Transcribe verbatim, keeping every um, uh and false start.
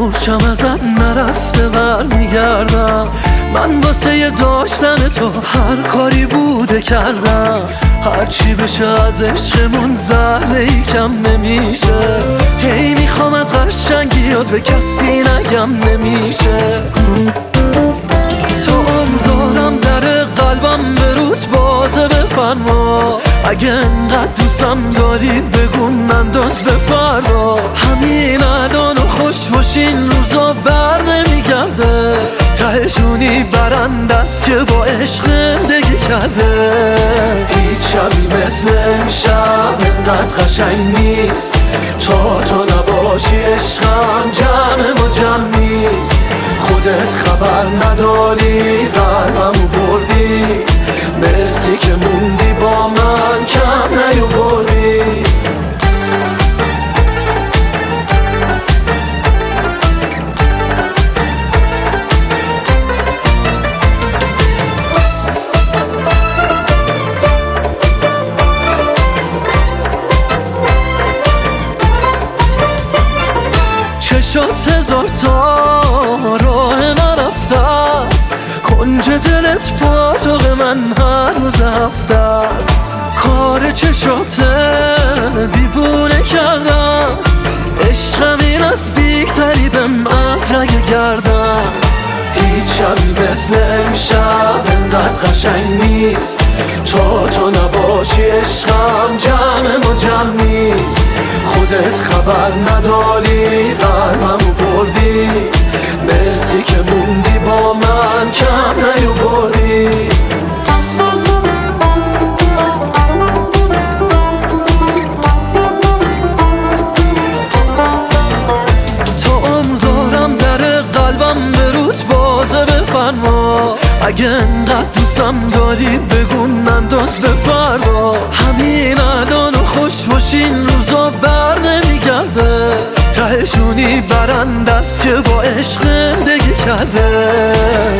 مورچم ازت نرفته برمیگردم. من واسه داشتن تو هر کاری بوده کردم. هرچی بشه از عشقمون زهره کم نمیشه. هی میخوام از قشنگیات به کسی نگم نمیشه. تو امزارم در قلبم به روز بازه بفرما. اگه انقدر دوستم داری بگو ننداز به فردا. همین الان و خوش باشین روزا بر نمیگرده. تهشونی برند است که با عشق زندگی کرده. هیچ شبی مثل امشب انقدر قشنگ نیست. تا تو نباشی عشقم جمع ما جمع نیست. خودت خبر نداری قلبمو بردی. مرسی که موندی با من کم نیاوردی. چشات هزار تا راه نرفته است. کنج دلت پاتوق من هر روز هفته است. کار چشات دیوونه کردم. عشقمی نزدیکتری بهم از رگ گردم. هیچ شبی مثل امشب انقدر قشنگ نیست. تا تو نباشی عشقم جمع ما جمع نیست. خودت خبر نداری قلبمو بردی. مرسی که موندی با من کم نیاوردی. تو امزارم در قلبم به روز بازه بفرما. اگه انقدر دوستم داری بگو ننداز به فردا. همین الان و خوش باشین روزا بر نمیگرده. تهشونی برند است که با عشق زندگی کرده.